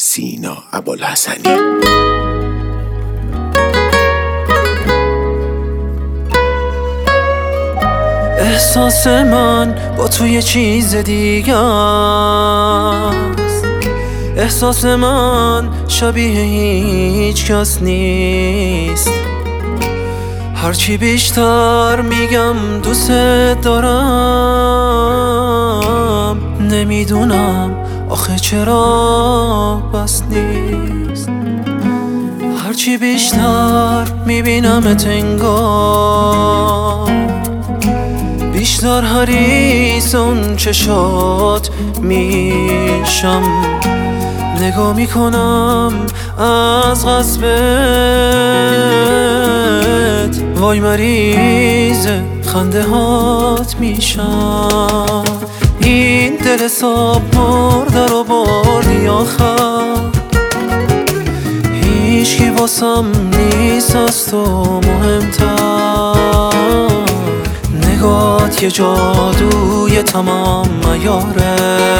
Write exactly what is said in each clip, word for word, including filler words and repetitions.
سینا ابوالحسنی. احساس من با تو یه چیز دیگه است. احساس من شبیه هیچ کس نیست. هرچی بیشتر میگم دوست دارم، نمیدونم آخه چرا بس نیست. هرچی بیشتر میبینمت انگار بیشتر حریص اون چشات میشم. نگاه میکنم از غصبت، وای مریض خنده هات میشم. این دل صاف مرده رو بردی آخر، هیچکی واسم نیست از تو مهمتر. نگات یه جادوی تمام عیاره،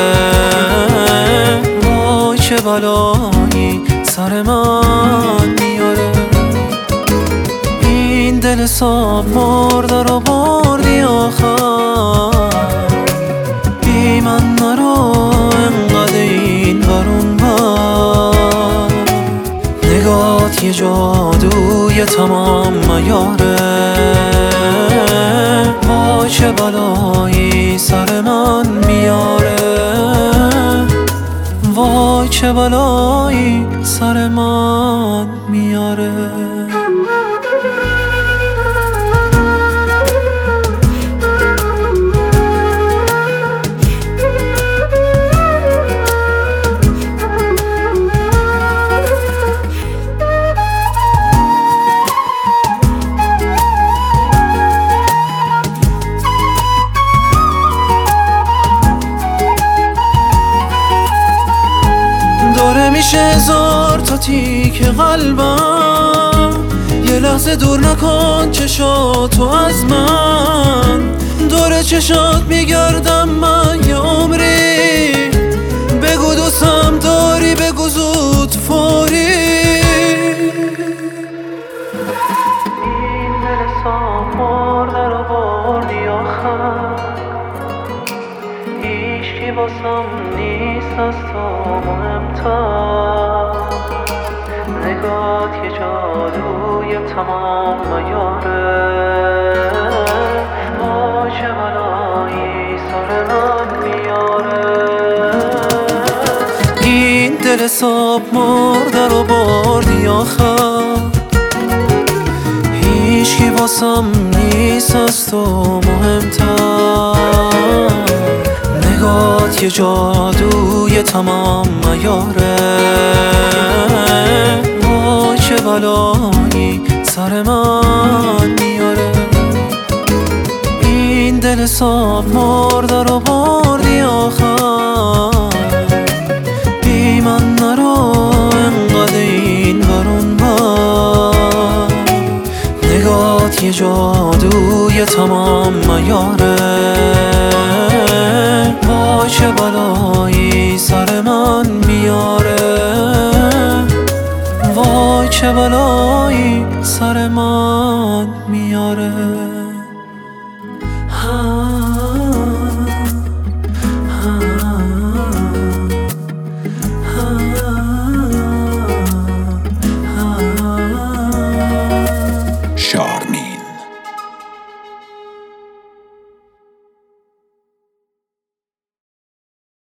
وای چه بلایی سر من میاره. این دل صاف مرده رو بردی آخر، بی من نرو انقدر این برون بر. نگات یه جادوی تمام عیاره، وای چه بلایی سر من میاره. وای چه بلایی سر من میاره. داره میشه هزار تا تیک قلبم، یه لحظه دور نکن چشاتو از من. داره چشات میگردم من یه عمری، بگو دوستم داری بگو زود فوری. این دل صاف مرده رو بردی آخر، هیچکی واسم نیست از تو مهمتر. نگات یه جادوی تمام عیاره، وای چه بلایی سر من میاره. این دل صاف مرده رو بردی آخر، هیچکی واسم نیست از تو مهمتر. نگات یه جادوی تمام عیاره، وای چه بلایی سر من میاره. این دل صاف مرده رو بردی آخر، بی من نرو انقدر این برون بر. نگات یه جادوی تمام عیاره، وای چه بلایی سر من میاره. وای چه بلایی سر من میاره.